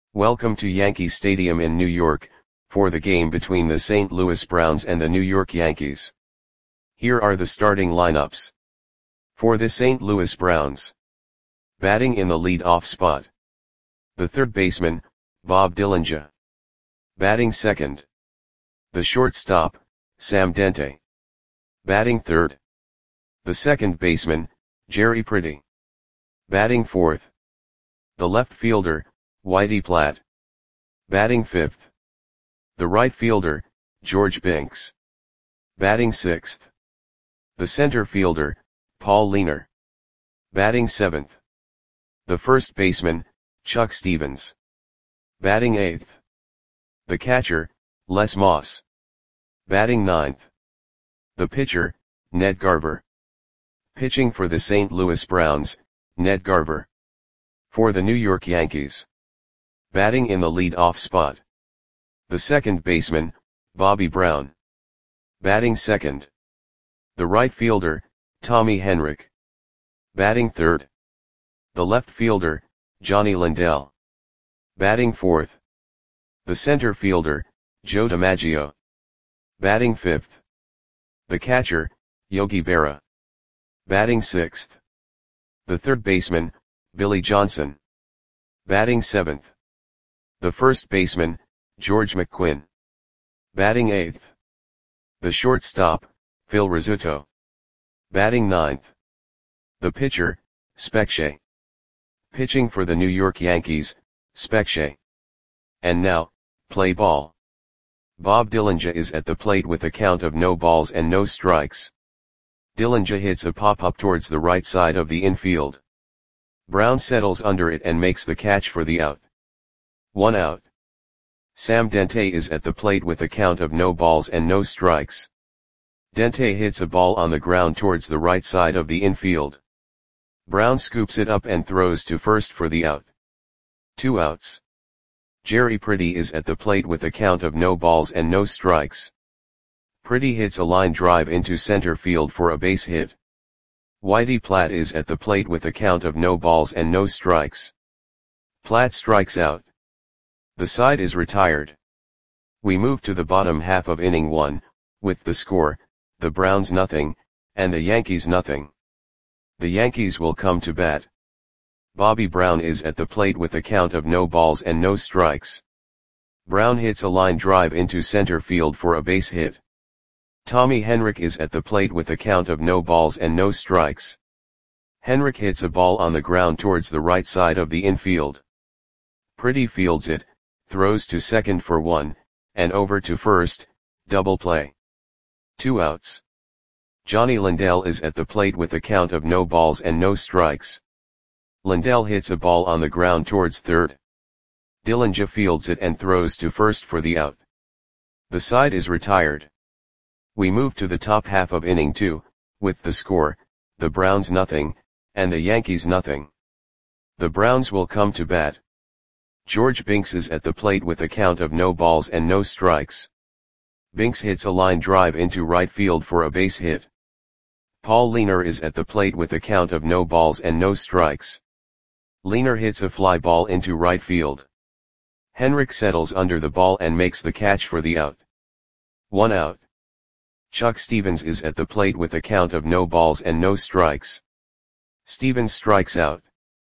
Welcome to Yankee Stadium in New York, for the game between the St. Louis Browns and the New York Yankees. Here are the starting lineups. For the St. Louis Browns. Batting in the lead-off spot. The third baseman, Bob Dillinger. Batting second. The shortstop, Sam Dente. Batting third. The second baseman, Jerry Pretty. Batting fourth. The left fielder, Whitey Platt. Batting fifth. The right fielder, George Binks. Batting sixth. The center fielder, Paul Leaner. Batting seventh. The first baseman, Chuck Stevens. Batting eighth. The catcher, Les Moss. Batting ninth. The pitcher, Ned Garver. Pitching for the St. Louis Browns, Ned Garver. For the New York Yankees. Batting in the lead-off spot. The second baseman, Bobby Brown. Batting second. The right fielder, Tommy Henrich. Batting third. The left fielder, Johnny Lindell. Batting fourth. The center fielder, Joe DiMaggio. Batting fifth. The catcher, Yogi Berra. Batting sixth. The third baseman, Billy Johnson. Batting seventh. The first baseman, George McQuinn. Batting eighth. The shortstop, Phil Rizzuto. Batting ninth. The pitcher, Spec Shea. Pitching for the New York Yankees, Spec Shea. And now, play ball. Bob Dillinger is at the plate with a count of no balls and no strikes. Dillinger hits a pop-up towards the right side of the infield. Brown settles under it and makes the catch for the out. 1 out. Sam Dente is at the plate with a count of no balls and no strikes. Dente hits a ball on the ground towards the right side of the infield. Brown scoops it up and throws to first for the out. 2 outs. Jerry Pretty is at the plate with a count of no balls and no strikes. Pretty hits a line drive into center field for a base hit. Whitey Platt is at the plate with a count of no balls and no strikes. Platt strikes out. The side is retired. We move to the bottom half of inning 1, with the score, the Browns nothing, and the Yankees nothing. The Yankees will come to bat. Bobby Brown is at the plate with a count of no balls and no strikes. Brown hits a line drive into center field for a base hit. Tommy Henrich is at the plate with a count of no balls and no strikes. Henrich hits a ball on the ground towards the right side of the infield. Pretty fields it, throws to second for 1, and over to first, double play. 2 outs. Johnny Lindell is at the plate with a count of no balls and no strikes. Lindell hits a ball on the ground towards third. Dillinger fields it and throws to first for the out. The side is retired. We move to the top half of inning 2, with the score, the Browns nothing, and the Yankees nothing. The Browns will come to bat. George Binks is at the plate with a count of no balls and no strikes. Binks hits a line drive into right field for a base hit. Paul Leaner is at the plate with a count of no balls and no strikes. Leaner hits a fly ball into right field. Henrich settles under the ball and makes the catch for the out. 1 out. Chuck Stevens is at the plate with a count of no balls and no strikes. Stevens strikes out.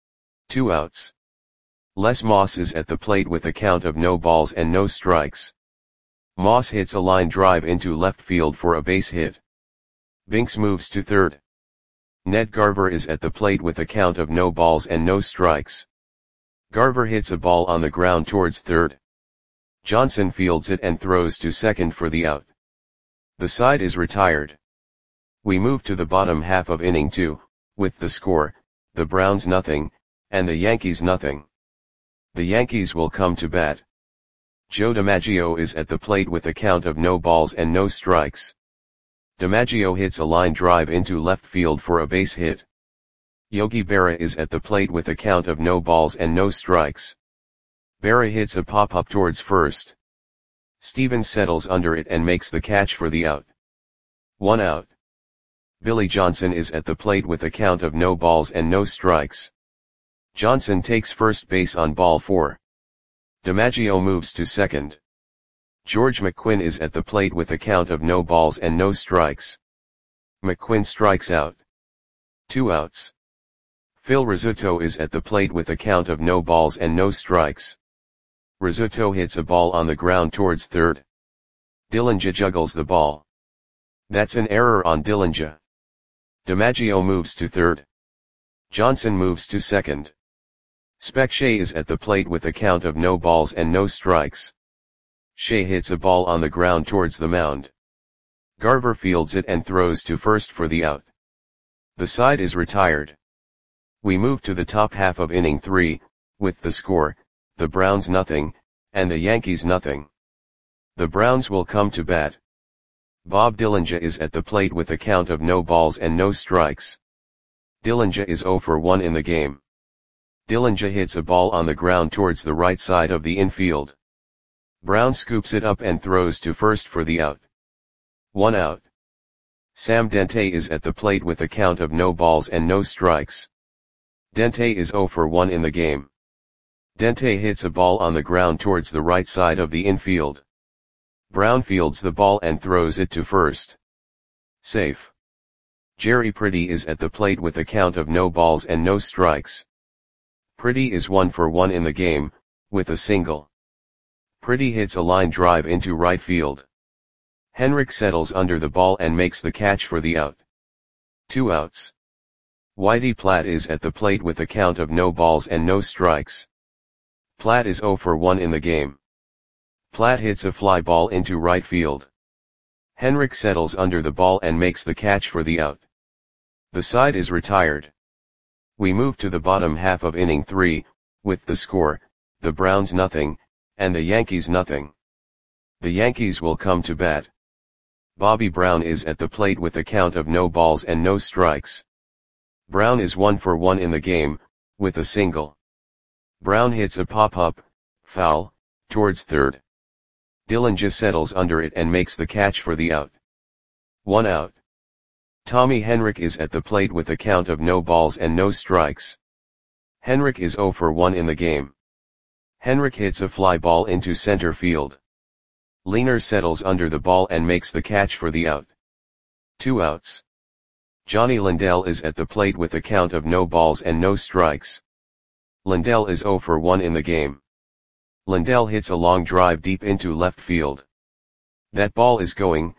2 outs. Les Moss is at the plate with a count of no balls and no strikes. Moss hits a line drive into left field for a base hit. Binks moves to third. Ned Garver is at the plate with a count of no balls and no strikes. Garver hits a ball on the ground towards third. Johnson fields it and throws to second for the out. The side is retired. We move to the bottom half of inning 2, with the score, the Browns nothing, and the Yankees nothing. The Yankees will come to bat. Joe DiMaggio is at the plate with a count of no balls and no strikes. DiMaggio hits a line drive into left field for a base hit. Yogi Berra is at the plate with a count of no balls and no strikes. Berra hits a pop-up towards first. Stevens settles under it and makes the catch for the out. 1 out. Billy Johnson is at the plate with a count of no balls and no strikes. Johnson takes first base on ball 4. DiMaggio moves to second. George McQuinn is at the plate with a count of no balls and no strikes. McQuinn strikes out. 2 outs. Phil Rizzuto is at the plate with a count of no balls and no strikes. Rizzuto hits a ball on the ground towards third. Dillinja juggles the ball. That's an error on Dillinja. DiMaggio moves to third. Johnson moves to second. Spec Shea is at the plate with a count of no balls and no strikes. Shea hits a ball on the ground towards the mound. Garver fields it and throws to first for the out. The side is retired. We move to the top half of inning 3, with the score, the Browns nothing, and the Yankees nothing. The Browns will come to bat. Bob Dillinja is at the plate with a count of no balls and no strikes. Dillinja is 0 for 1 in the game. Dillinja hits a ball on the ground towards the right side of the infield. Brown scoops it up and throws to first for the out. 1 out. Sam Dente is at the plate with a count of no balls and no strikes. Dente is 0 for 1 in the game. Dente hits a ball on the ground towards the right side of the infield. Brown fields the ball and throws it to first. Safe. Jerry Pretty is at the plate with a count of no balls and no strikes. Pretty is 1 for 1 in the game, with a single. Pretty hits a line drive into right field. Henrik settles under the ball and makes the catch for the out. 2 outs. Whitey Platt is at the plate with a count of no balls and no strikes. Platt is 0 for 1 in the game. Platt hits a fly ball into right field. Henrik settles under the ball and makes the catch for the out. The side is retired. We move to the bottom half of inning 3, with the score, the Browns nothing, and the Yankees nothing. The Yankees will come to bat. Bobby Brown is at the plate with a count of no balls and no strikes. Brown is 1 for 1 in the game, with a single. Brown hits a pop-up, foul, towards third. Dillinja settles under it and makes the catch for the out. 1 out. Tommy Henrik is at the plate with a count of no balls and no strikes. Henrik is 0 for 1 in the game. Henrik hits a fly ball into center field. Leaner settles under the ball and makes the catch for the out. 2 outs. Johnny Lindell is at the plate with a count of no balls and no strikes. Lindell is 0 for 1 in the game. Lindell hits a long drive deep into left field. That ball is gone.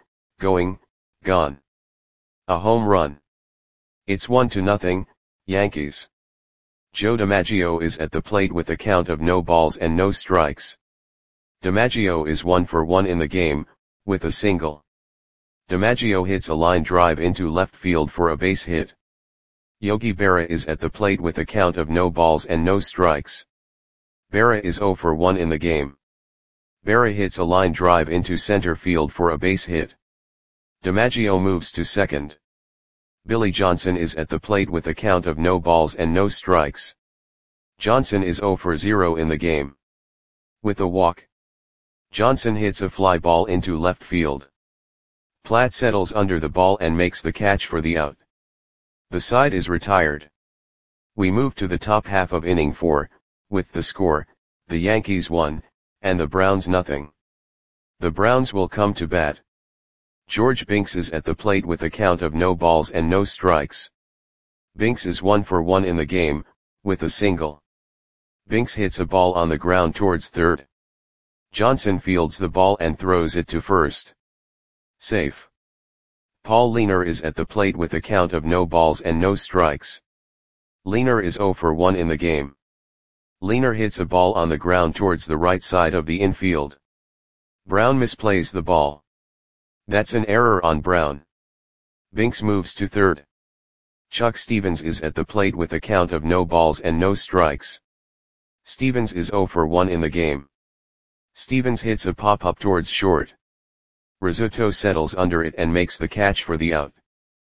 A home run. It's 1-0, Yankees. Joe DiMaggio is at the plate with a count of no balls and no strikes. DiMaggio is 1 for 1 in the game, with a single. DiMaggio hits a line drive into left field for a base hit. Yogi Berra is at the plate with a count of no balls and no strikes. Berra is 0 for 1 in the game. Berra hits a line drive into center field for a base hit. DiMaggio moves to second. Billy Johnson is at the plate with a count of no balls and no strikes. Johnson is 0 for 0 in the game. With a walk. Johnson hits a fly ball into left field. Platt settles under the ball and makes the catch for the out. The side is retired. We move to the top half of inning 4, with the score, the Yankees 1, and the Browns nothing. The Browns will come to bat. George Binks is at the plate with a count of no balls and no strikes. Binks is 1 for 1 in the game, with a single. Binks hits a ball on the ground towards third. Johnson fields the ball and throws it to first. Safe. Paul Leaner is at the plate with a count of no balls and no strikes. Leaner is 0 for 1 in the game. Leaner hits a ball on the ground towards the right side of the infield. Brown misplays the ball. That's an error on Brown. Binks moves to third. Chuck Stevens is at the plate with a count of no balls and no strikes. Stevens is 0 for 1 in the game. Stevens hits a pop-up towards short. Rizzuto settles under it and makes the catch for the out.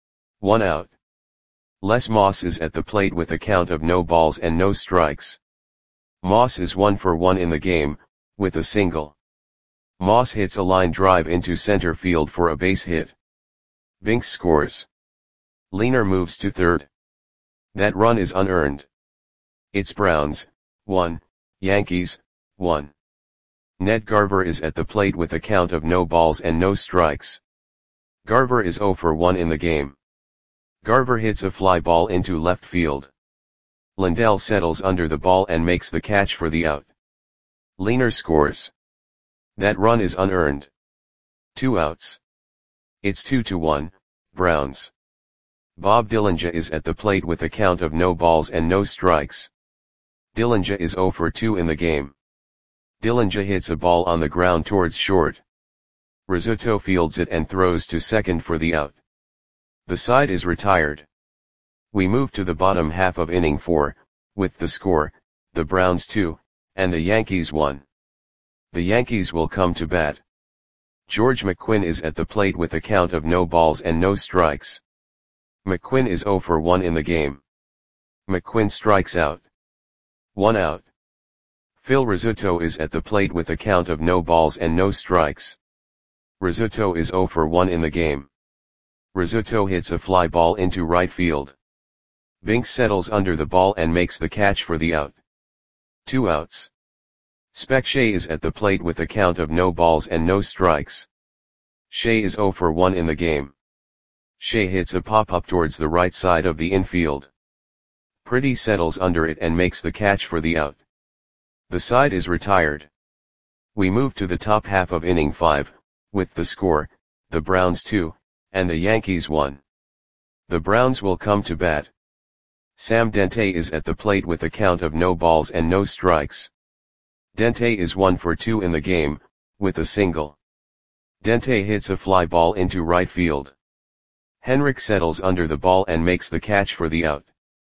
1 out. Les Moss is at the plate with a count of no balls and no strikes. Moss is 1 for 1 in the game, with a single. Moss hits a line drive into center field for a base hit. Binks scores. Leaner moves to third. That run is unearned. It's Browns, 1, Yankees, 1. Ned Garver is at the plate with a count of no balls and no strikes. Garver is 0 for 1 in the game. Garver hits a fly ball into left field. Lindell settles under the ball and makes the catch for the out. Lehner scores. That run is unearned. 2 outs. It's 2-1, Browns. Bob Dillinger is at the plate with a count of no balls and no strikes. Dillinger is 0 for 2 in the game. Dillinger hits a ball on the ground towards short. Rizzuto fields it and throws to second for the out. The side is retired. We move to the bottom half of inning 4, with the score, the Browns 2, and the Yankees 1. The Yankees will come to bat. George McQuinn is at the plate with a count of no balls and no strikes. McQuinn is 0 for 1 in the game. McQuinn strikes out. 1 out. Phil Rizzuto is at the plate with a count of no balls and no strikes. Rizzuto is 0 for 1 in the game. Rizzuto hits a fly ball into right field. Binks settles under the ball and makes the catch for the out. 2 outs. Spec Shea is at the plate with a count of no balls and no strikes. Shea is 0 for 1 in the game. Shea hits a pop-up towards the right side of the infield. Pretty settles under it and makes the catch for the out. The side is retired. We move to the top half of inning 5, with the score, the Browns 2, and the Yankees 1. The Browns will come to bat. Sam Dente is at the plate with a count of no balls and no strikes. Dente is 1 for 2 in the game, with a single. Dente hits a fly ball into right field. Henrik settles under the ball and makes the catch for the out.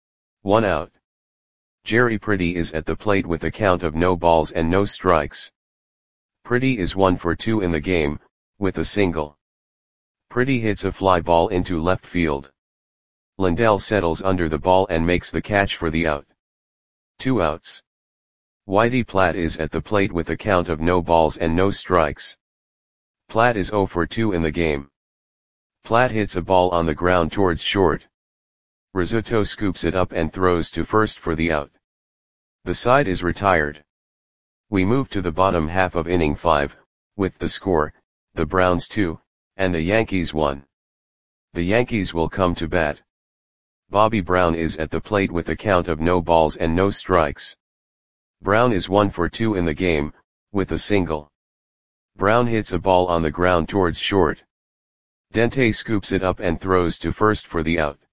1 out. Jerry Pretty is at the plate with a count of no balls and no strikes. Pretty is 1 for 2 in the game, with a single. Pretty hits a fly ball into left field. Lindell settles under the ball and makes the catch for the out. 2 outs. Whitey Platt is at the plate with a count of no balls and no strikes. Platt is 0 for 2 in the game. Platt hits a ball on the ground towards short. Rizzuto scoops it up and throws to first for the out. The side is retired. We move to the bottom half of inning 5, with the score, the Browns 2, and the Yankees 1. The Yankees will come to bat. Bobby Brown is at the plate with a count of no balls and no strikes. Brown is 1 for 2 in the game, with a single. Brown hits a ball on the ground towards short. Dente scoops it up and throws to first for the out.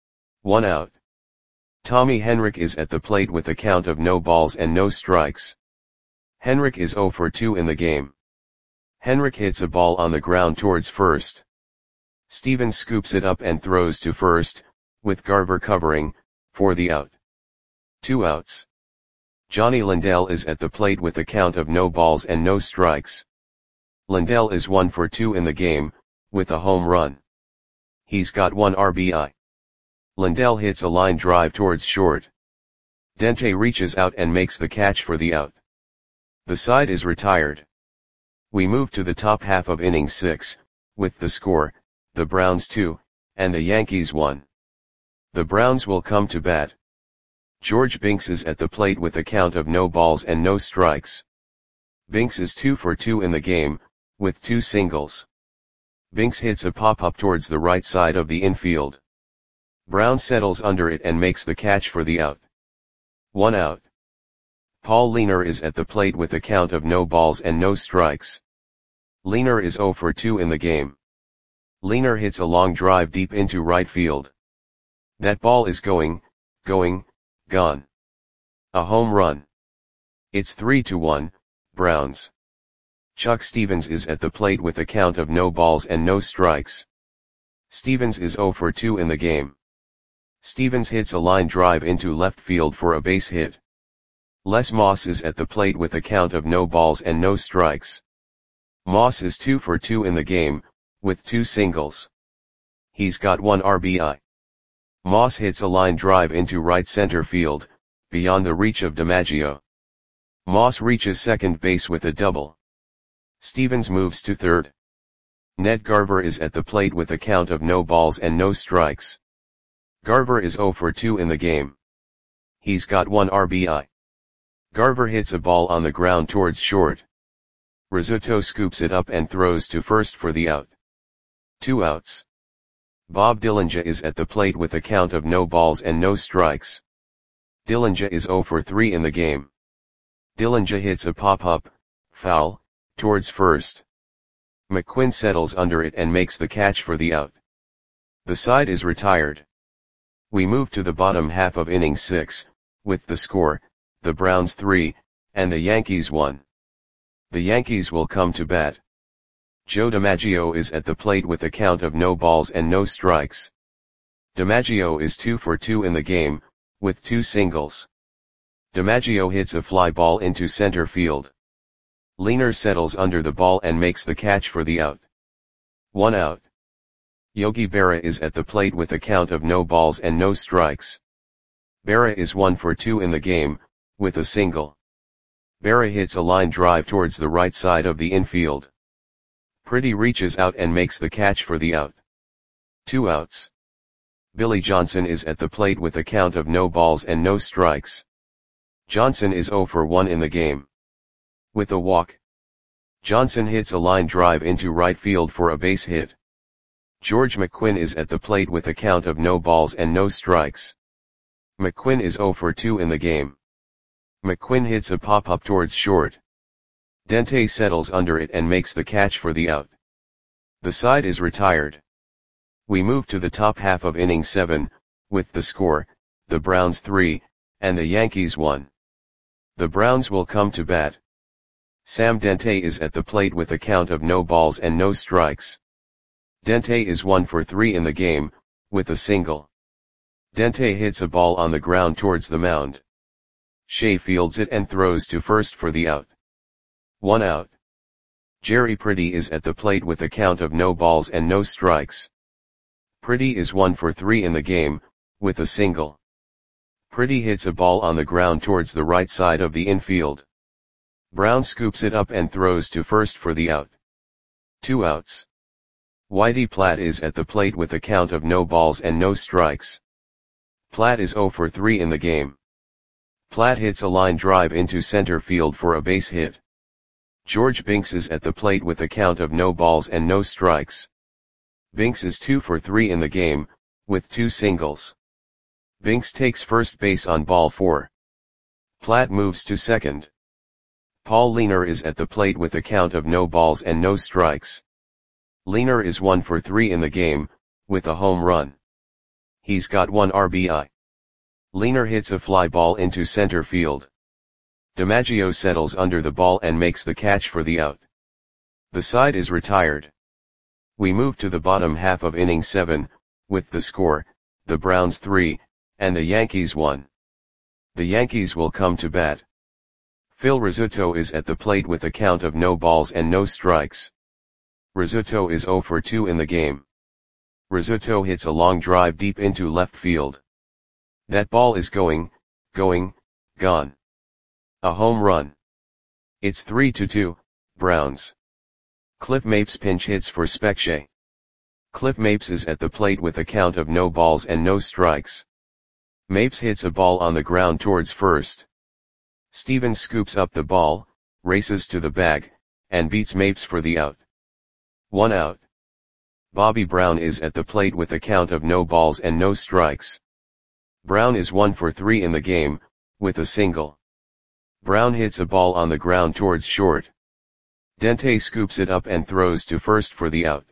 1 out. Tommy Henrik is at the plate with a count of no balls and no strikes. Henrik is 0 for 2 in the game. Henrik hits a ball on the ground towards first. Stevens scoops it up and throws to first, with Garver covering, for the out. 2 outs. Johnny Lindell is at the plate with a count of no balls and no strikes. Lindell is 1 for 2 in the game, with a home run. He's got 1 RBI. Lindell hits a line drive towards short. Dente reaches out and makes the catch for the out. The side is retired. We move to the top half of inning 6, with the score, the Browns 2, and the Yankees 1. The Browns will come to bat. George Binks is at the plate with a count of no balls and no strikes. Binks is 2 for 2 in the game, with 2 singles. Binks hits a pop-up towards the right side of the infield. Brown settles under it and makes the catch for the out. 1 out. Paul Lehner is at the plate with a count of no balls and no strikes. Lehner is 0 for 2 in the game. Lehner hits a long drive deep into right field. That ball is gone. A home run. It's 3-1, Browns. Chuck Stevens is at the plate with a count of no balls and no strikes. Stevens is 0 for 2 in the game. Stevens hits a line drive into left field for a base hit. Les Moss is at the plate with a count of no balls and no strikes. Moss is 2 for 2 in the game, with 2 singles. He's got 1 RBI. Moss hits a line drive into right center field, beyond the reach of DiMaggio. Moss reaches second base with a double. Stevens moves to third. Ned Garver is at the plate with a count of no balls and no strikes. Garver is 0 for 2 in the game. He's got 1 RBI. Garver hits a ball on the ground towards short. Rizzuto scoops it up and throws to first for the out. 2 outs. Bob Dillinger is at the plate with a count of no balls and no strikes. Dillinger is 0 for 3 in the game. Dillinger hits a pop-up, foul, towards first. McQuinn settles under it and makes the catch for the out. The side is retired. We move to the bottom half of inning 6, with the score, the Browns 3, and the Yankees 1. The Yankees will come to bat. Joe DiMaggio is at the plate with a count of no balls and no strikes. DiMaggio is 2 for 2 in the game, with 2 singles. DiMaggio hits a fly ball into center field. Lehner settles under the ball and makes the catch for the out. 1 out. Yogi Berra is at the plate with a count of no balls and no strikes. Berra is 1 for 2 in the game, with a single. Berra hits a line drive towards the right side of the infield. Pretty reaches out and makes the catch for the out. 2 outs. Billy Johnson is at the plate with a count of no balls and no strikes. Johnson is 0 for 1 in the game. With a walk. Johnson hits a line drive into right field for a base hit. George McQuinn is at the plate with a count of no balls and no strikes. McQuinn is 0 for 2 in the game. McQuinn hits a pop-up towards short. Dente settles under it and makes the catch for the out. The side is retired. We move to the top half of inning 7, with the score, the Browns 3, and the Yankees 1. The Browns will come to bat. Sam Dente is at the plate with a count of no balls and no strikes. Dente is 1 for 3 in the game, with a single. Dente hits a ball on the ground towards the mound. Shea fields it and throws to first for the out. 1 out. Jerry Pretty is at the plate with a count of no balls and no strikes. Pretty is 1 for 3 in the game, with a single. Pretty hits a ball on the ground towards the right side of the infield. Brown scoops it up and throws to first for the out. 2 outs. Whitey Platt is at the plate with a count of no balls and no strikes. Platt is 0 for 3 in the game. Platt hits a line drive into center field for a base hit. George Binks is at the plate with a count of no balls and no strikes. Binks is 2 for 3 in the game, with 2 singles. Binks takes first base on ball 4. Platt moves to second. Paul Lehner is at the plate with a count of no balls and no strikes. Lehner is 1 for 3 in the game, with a home run. He's got 1 RBI. Lehner hits a fly ball into center field. DiMaggio settles under the ball and makes the catch for the out. The side is retired. We move to the bottom half of inning 7, with the score, the Browns 3, and the Yankees 1. The Yankees will come to bat. Phil Rizzuto is at the plate with a count of no balls and no strikes. Rizzuto is 0 for 2 in the game. Rizzuto hits a long drive deep into left field. That ball is going, gone. A home run. It's 3-2, Browns. Cliff Mapes pinch hits for Specchia. Cliff Mapes is at the plate with a count of no balls and no strikes. Mapes hits a ball on the ground towards first. Stevens scoops up the ball, races to the bag, and beats Mapes for the out. 1 out. Bobby Brown is at the plate with a count of no balls and no strikes. Brown is 1 for 3 in the game, with a single. Brown hits a ball on the ground towards short. Dente scoops it up and throws to first for the out.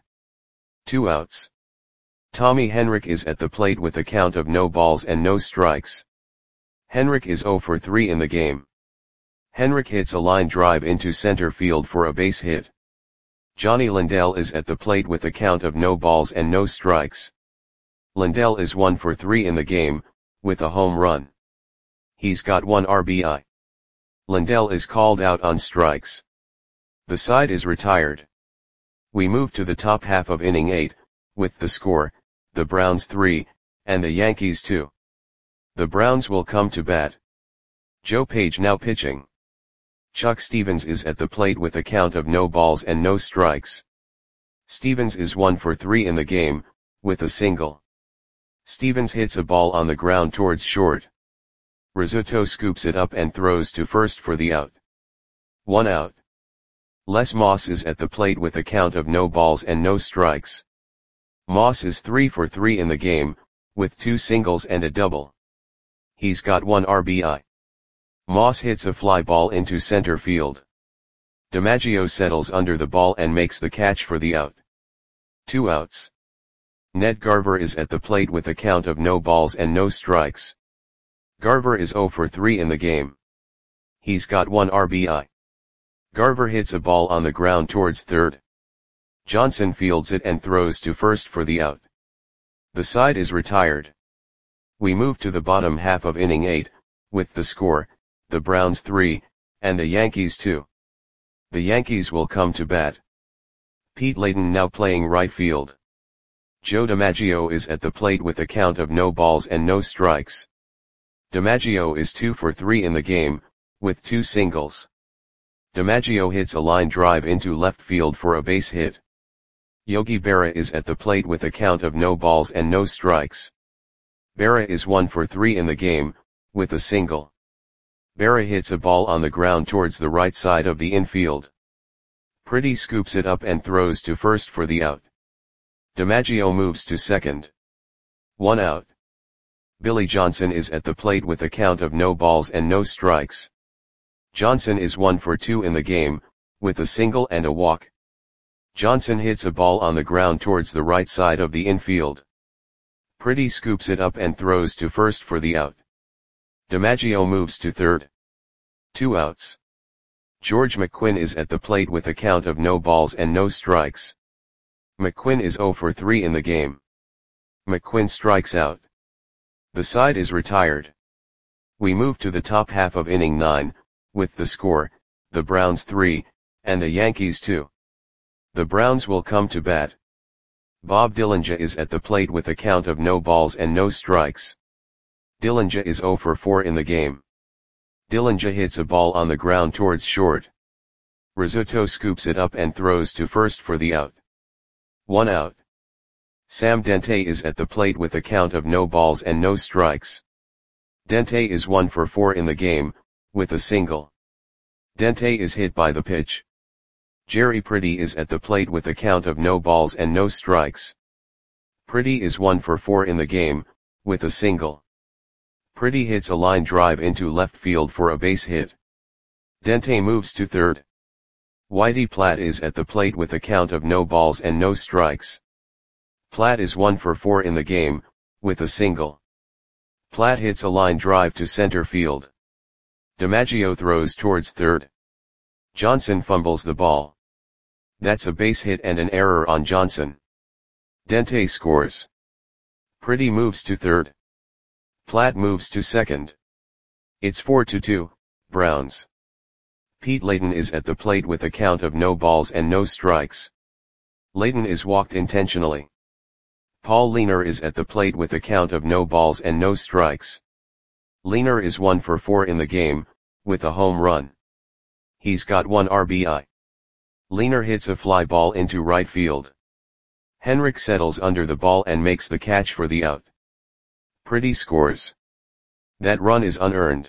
2 outs. Tommy Henrich is at the plate with a count of no balls and no strikes. Henrich is 0 for 3 in the game. Henrich hits a line drive into center field for a base hit. Johnny Lindell is at the plate with a count of no balls and no strikes. Lindell is 1 for 3 in the game, with a home run. He's got 1 RBI. Lindell is called out on strikes. The side is retired. We move to the top half of inning 8, with the score, the Browns 3, and the Yankees 2. The Browns will come to bat. Joe Page now pitching. Chuck Stevens is at the plate with a count of no balls and no strikes. Stevens is 1 for 3 in the game, with a single. Stevens hits a ball on the ground towards short. Rizzuto scoops it up and throws to first for the out. 1 out. Les Moss is at the plate with a count of no balls and no strikes. Moss is 3 for 3 in the game, with 2 singles and a double. He's got 1 RBI. Moss hits a fly ball into center field. DiMaggio settles under the ball and makes the catch for the out. 2 outs. Ned Garver is at the plate with a count of no balls and no strikes. Garver is 0 for 3 in the game. He's got 1 RBI. Garver hits a ball on the ground towards third. Johnson fields it and throws to first for the out. The side is retired. We move to the bottom half of inning 8, with the score, the Browns 3, and the Yankees 2. The Yankees will come to bat. Pete Layton now playing right field. Joe DiMaggio is at the plate with a count of no balls and no strikes. DiMaggio is 2 for 3 in the game, with 2 singles. DiMaggio hits a line drive into left field for a base hit. Yogi Berra is at the plate with a count of no balls and no strikes. Berra is 1 for 3 in the game, with a single. Berra hits a ball on the ground towards the right side of the infield. Pretty scoops it up and throws to first for the out. DiMaggio moves to second. 1 out. Billy Johnson is at the plate with a count of no balls and no strikes. Johnson is 1 for 2 in the game, with a single and a walk. Johnson hits a ball on the ground towards the right side of the infield. Pretty scoops it up and throws to first for the out. DiMaggio moves to third. 2 outs. George McQuinn is at the plate with a count of no balls and no strikes. McQuinn is 0 for 3 in the game. McQuinn strikes out. The side is retired. We move to the top half of inning 9, with the score, the Browns 3, and the Yankees 2. The Browns will come to bat. Bob Dillinger is at the plate with a count of no balls and no strikes. Dillinger is 0 for 4 in the game. Dillinger hits a ball on the ground towards short. Rizzuto scoops it up and throws to first for the out. 1 out. Sam Dente is at the plate with a count of no balls and no strikes. Dente is 1 for 4 in the game, with a single. Dente is hit by the pitch. Jerry Pretty is at the plate with a count of no balls and no strikes. Pretty is 1 for 4 in the game, with a single. Pretty hits a line drive into left field for a base hit. Dente moves to third. Whitey Platt is at the plate with a count of no balls and no strikes. Platt is 1 for 4 in the game, with a single. Platt hits a line drive to center field. DiMaggio throws towards third. Johnson fumbles the ball. That's a base hit and an error on Johnson. Dente scores. Pretty moves to third. Platt moves to second. It's 4-2, Browns. Pete Layton is at the plate with a count of no balls and no strikes. Layton is walked intentionally. Paul Leaner is at the plate with a count of no balls and no strikes. Leaner is 1 for 4 in the game, with a home run. He's got 1 RBI. Leaner hits a fly ball into right field. Henrik settles under the ball and makes the catch for the out. Pretty scores. That run is unearned.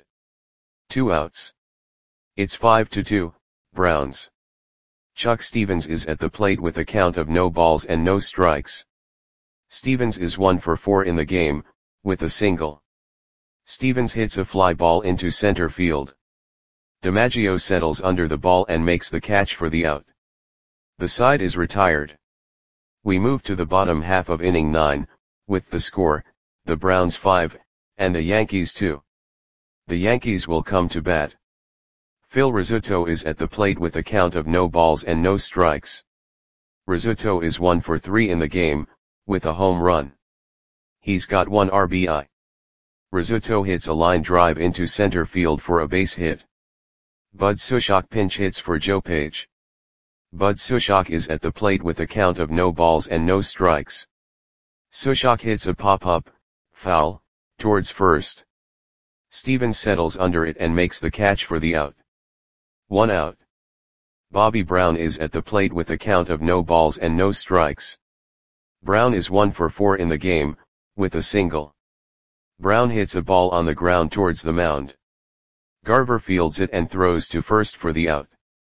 2 outs. It's 5-2, Browns. Chuck Stevens is at the plate with a count of no balls and no strikes. Stevens is 1 for 4 in the game, with a single. Stevens hits a fly ball into center field. DiMaggio settles under the ball and makes the catch for the out. The side is retired. We move to the bottom half of inning 9, with the score, the Browns 5, and the Yankees 2. The Yankees will come to bat. Phil Rizzuto is at the plate with a count of no balls and no strikes. Rizzuto is 1 for 3 in the game, with a home run. He's got 1 RBI. Rizzuto hits a line drive into center field for a base hit. Bud Sushok pinch hits for Joe Page. Bud Sushok is at the plate with a count of no balls and no strikes. Sushok hits a pop-up, foul, towards first. Stevens settles under it and makes the catch for the out. 1 out. Bobby Brown is at the plate with a count of no balls and no strikes. Brown is 1 for 4 in the game, with a single. Brown hits a ball on the ground towards the mound. Garver fields it and throws to first for the out.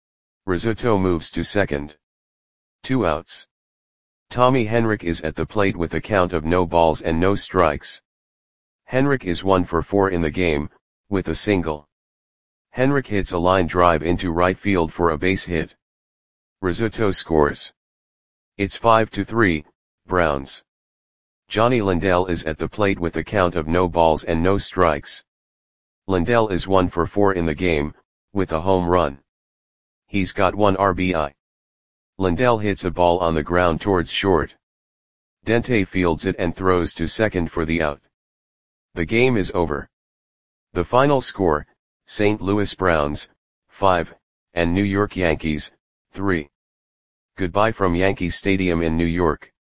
Rizzuto moves to second. 2 outs. Tommy Henrich is at the plate with a count of no balls and no strikes. Henrich is 1 for 4 in the game, with a single. Henrich hits a line drive into right field for a base hit. Rizzuto scores. It's 5-3, Browns. Johnny Lindell is at the plate with a count of no balls and no strikes. Lindell is 1 for 4 in the game, with a home run. He's got 1 RBI. Lindell hits a ball on the ground towards short. Dente fields it and throws to second for the out. The game is over. The final score, St. Louis Browns, 5, and New York Yankees, 3. Goodbye from Yankee Stadium in New York.